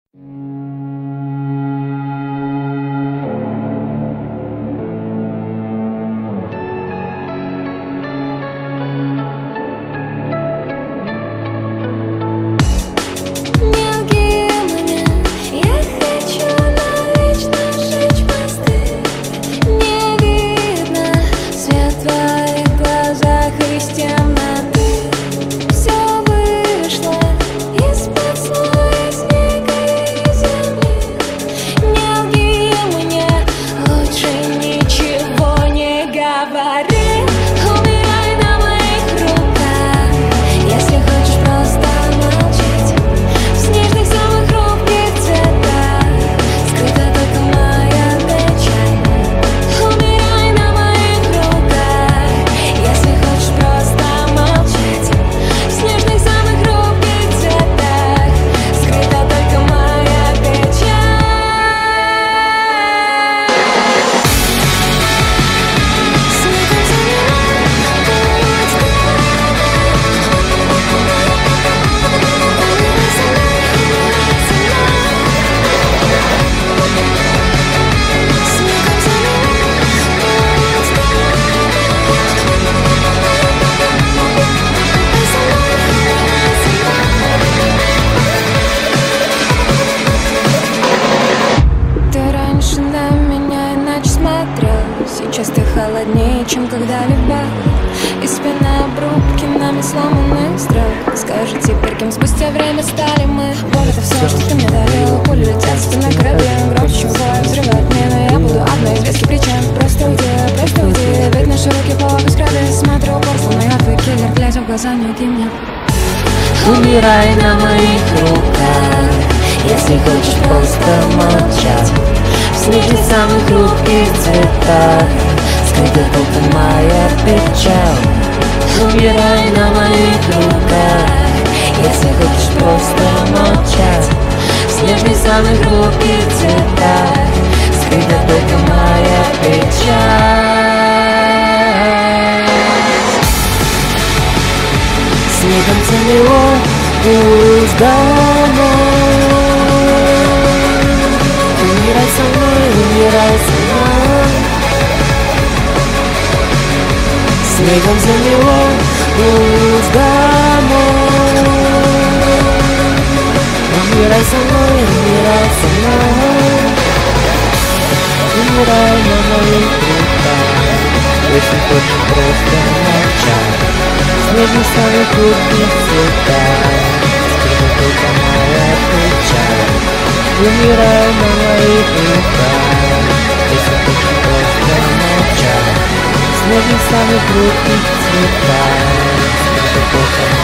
Сейчас ты холоднее, чем когда-либо. И спина обрубки, нами сломанный страх. Скажи теперь, кем спустя время стали мы. Боль — это все, что ты мне дарил. Пули летят с на корабли, громче, чем бой взрывает мины. Я буду одной из веских причин. Просто уйди, ведь наши руки плохо скрылись. Смотрю упор, словно я твой киллер, глядя в глаза, не уйди мне. Умирай на моих руках, если хочешь просто молчать. В снежных самых хрупких цветах скрыта только моя печаль. Умирай на моих руках, если хочешь просто молчать. В снежных самых хрупких цветах скрыта только моя печаль. Снегом замело путь домой. Умирай со мной, умирай со мной. Снегом замело путь домой. Умирай со мной, умирай со мной. Умирай на моих руках, если хочешь просто молчать. В снежных самых хрупких цветах скрыта только моя печаль. Умирай на моих руках, если хочешь просто молчать. В снежных самых хрупких цветах скрыта только